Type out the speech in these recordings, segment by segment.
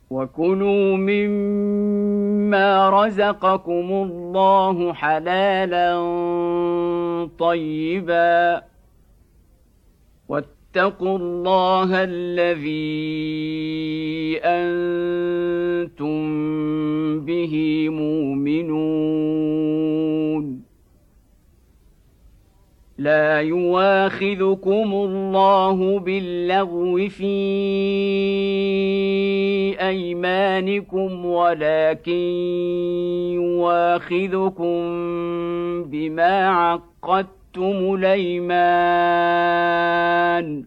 وكلوا مما رزقكم الله حلالا طيبا واتقوا الله الذي أنتم به مؤمنون لا يواخذكم الله باللغو في أيمانكم ولكن يواخذكم بما عقدتم الأيمان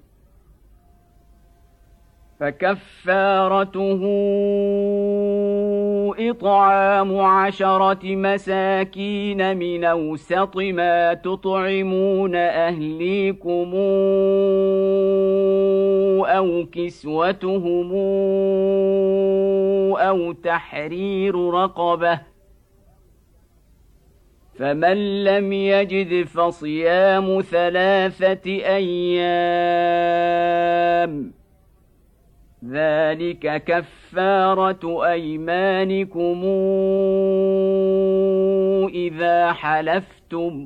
فكفارته إطعام 10 مساكين من أوسط ما تطعمون أهليكم أو كسوتهم أو تحرير رقبة فمن لم يجد فصيام 3 أيام ذلك كفارة أيمانكم إذا حلفتم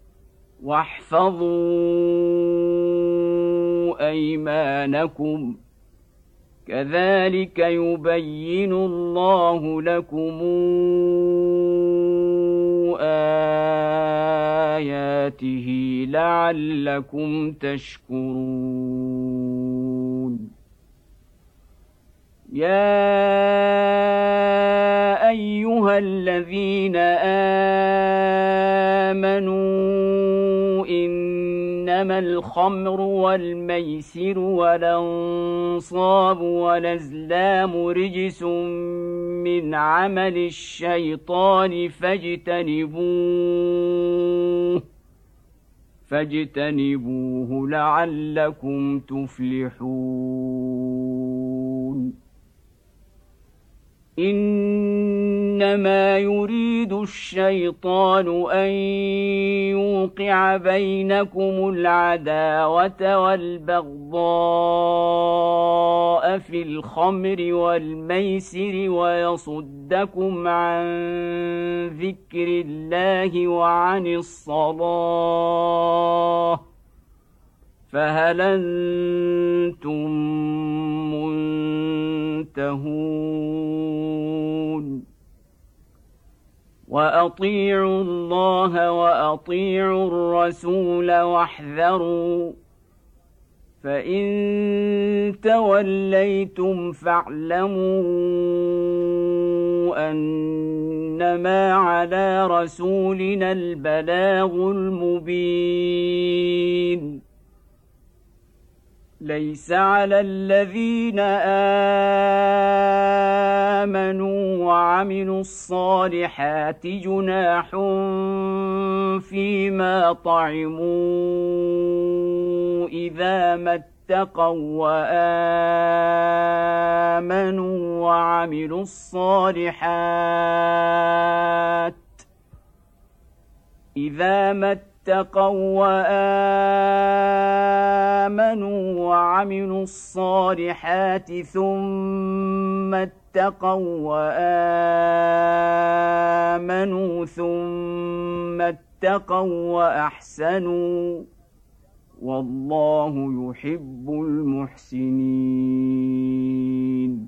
واحفظوا أيمانكم كذلك يبين الله لكم آياته لعلكم تشكرون يا أيها الذين آمنوا إنما الخمر والميسر والأنصاب والأزلام رجس من عمل الشيطان فاجتنبوه لعلكم تفلحون إنما يريد الشيطان أن يوقع بينكم العداوة والبغضاء في الخمر والميسر ويصدكم عن ذكر الله وعن الصلاة فهل أنتم منتهون وأطيعوا الله وأطيعوا الرسول واحذروا فإن توليتم فاعلموا أنما على رسولنا البلاغ المبين ليس على الذين آمنوا وعملوا الصالحات جناح فيما طعموا إذا ما اتقوا وآمنوا وعملوا الصالحات إذا ما اتقوا وآمنوا وعملوا الصالحات ثم اتقوا وآمنوا ثم اتقوا وأحسنوا والله يحب المحسنين